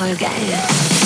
voll geil.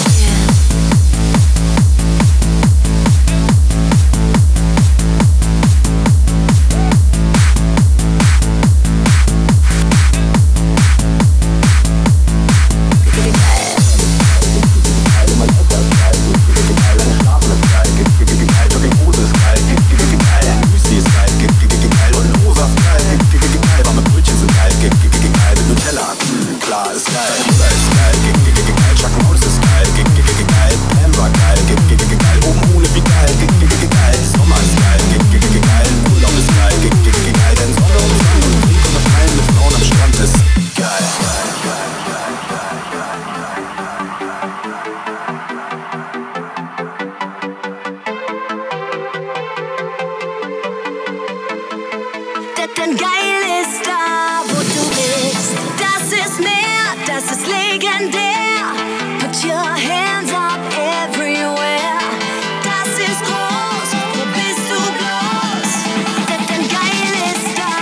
Denn geil ist da, wo du bist. Das ist mehr, das ist legendär. Put your hands up everywhere. Das ist groß, wo bist du bloß? Denn geil ist da.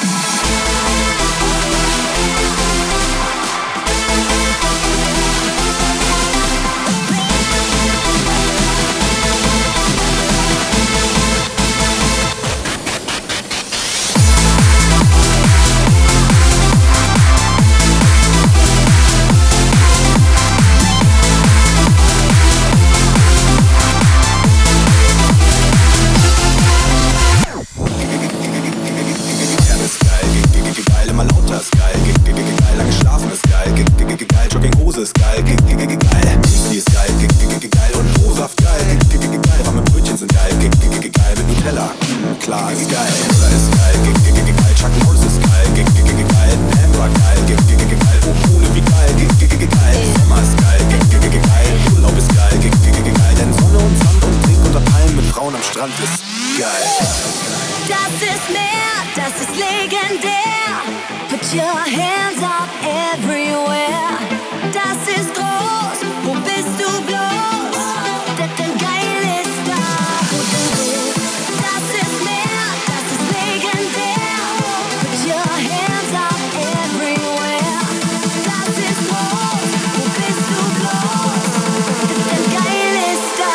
Ist geil, geil, Müsli ist geil, geil und O-Saft geil, warme Brötchen sind geil, geil mit Nutella, klar ist geil, Pizza ist geil, Chuck Norris ist geil, Pampa geil, ohne wie geil, Sommer ist geil, Urlaub ist geil, denn Sonne und Sand und Trink unter Palmen mit Frauen am Strand ist geil. Das ist mehr, das ist legendär. Put your hands up everywhere. Das ist groß, wo bist du bloß? Denn geil ist da, wo du bist. Das ist mehr, das ist legendär. Put your hands up everywhere. Das ist groß, wo bist du bloß? Denn geil ist da.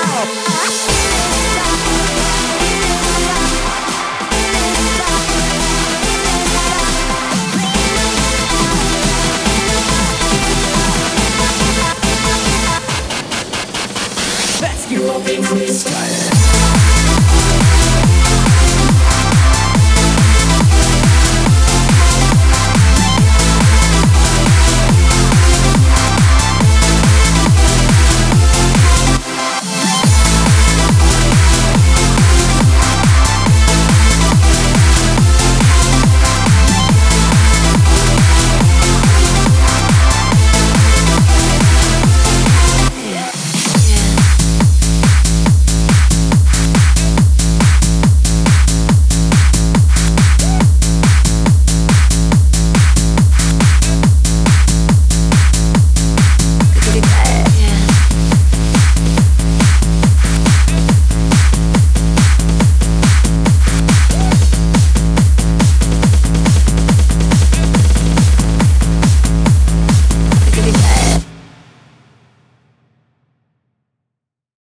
Let's get up in freestyle.